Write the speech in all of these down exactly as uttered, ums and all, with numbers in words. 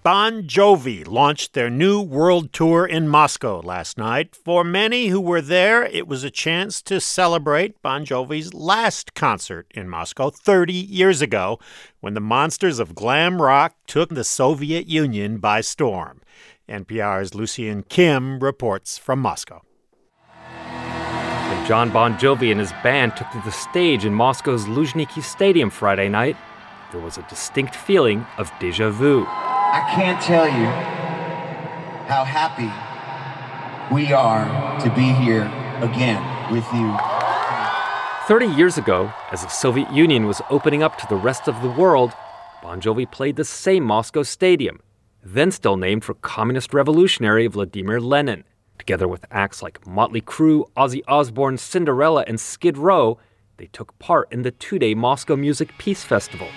Bon Jovi launched their new world tour in Moscow last night. For many who were there, it was a chance to celebrate Bon Jovi's last concert in Moscow thirty years ago, when the monsters of glam rock took the Soviet Union by storm. N P R's Lucian Kim reports from Moscow. When John Bon Jovi and his band took to the stage in Moscow's Luzhniki Stadium Friday night, there was a distinct feeling of déjà vu. I can't tell you how happy we are to be here again with you. Thirty years ago, as the Soviet Union was opening up to the rest of the world, Bon Jovi played the same Moscow stadium, then still named for communist revolutionary Vladimir Lenin. Together with acts like Motley Crue, Ozzy Osbourne, Cinderella, and Skid Row, they took part in the two-day Moscow Music Peace Festival.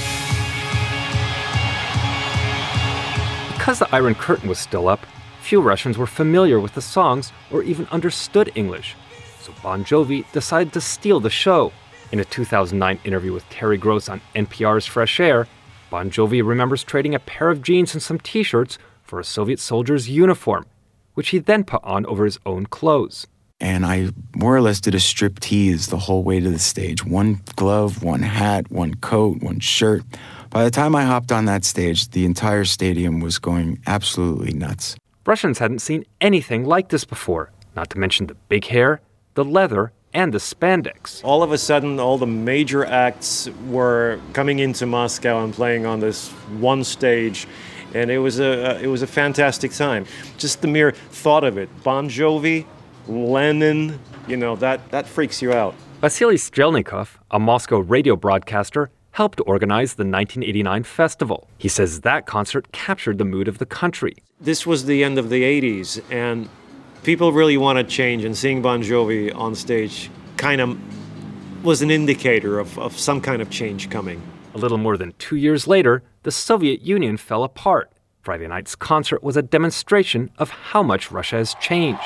Because the Iron Curtain was still up, few Russians were familiar with the songs or even understood English. So Bon Jovi decided to steal the show. In a two thousand nine interview with Terry Gross on N P R's Fresh Air, Bon Jovi remembers trading a pair of jeans and some t-shirts for a Soviet soldier's uniform, which he then put on over his own clothes. And I more or less did a striptease the whole way to the stage. One glove, one hat, one coat, one shirt. By the time I hopped on that stage, the entire stadium was going absolutely nuts. Russians hadn't seen anything like this before, not to mention the big hair, the leather, and the spandex. All of a sudden, all the major acts were coming into Moscow and playing on this one stage. And it was a it was a fantastic time. Just the mere thought of it. Bon Jovi, Lenin, you know, that, that freaks you out. Vasily Strelnikov, a Moscow radio broadcaster, helped organize the nineteen eighty-nine festival. He says that concert captured the mood of the country. This was the end of the eighties, and people really wanted change, and seeing Bon Jovi on stage kind of was an indicator of, of some kind of change coming. A little more than two years later, the Soviet Union fell apart. Friday night's concert was a demonstration of how much Russia has changed.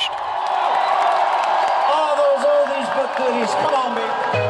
All those oldies but goodies, come on, baby.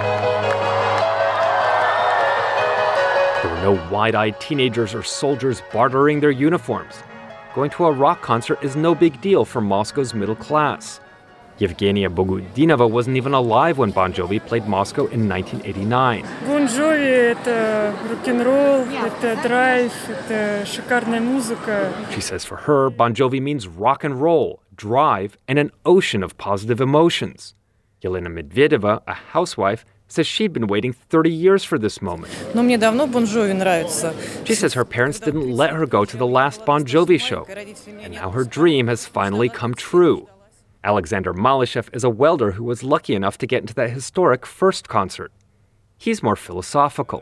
There were no wide-eyed teenagers or soldiers bartering their uniforms. Going to a rock concert is no big deal for Moscow's middle class. Yevgenia Bogudinova wasn't even alive when Bon Jovi played Moscow in nineteen eighty-nine. Bon Jovi — это рок-н-ролл, это драйв, это шикарная музыка. She says for her, Bon Jovi means rock and roll, drive, and an ocean of positive emotions. Yelena Medvedeva, a housewife, says she'd been waiting thirty years for this moment. Но мне давно Bon Jovi нравится. She says her parents didn't let her go to the last Bon Jovi show, and now her dream has finally come true. Alexander Malyshev is a welder who was lucky enough to get into that historic first concert. He's more philosophical.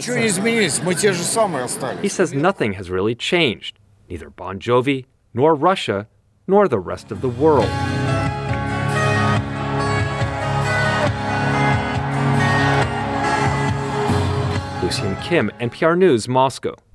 He says nothing has really changed, neither Bon Jovi, nor Russia, nor the rest of the world. Lucian Kim, N P R News, Moscow.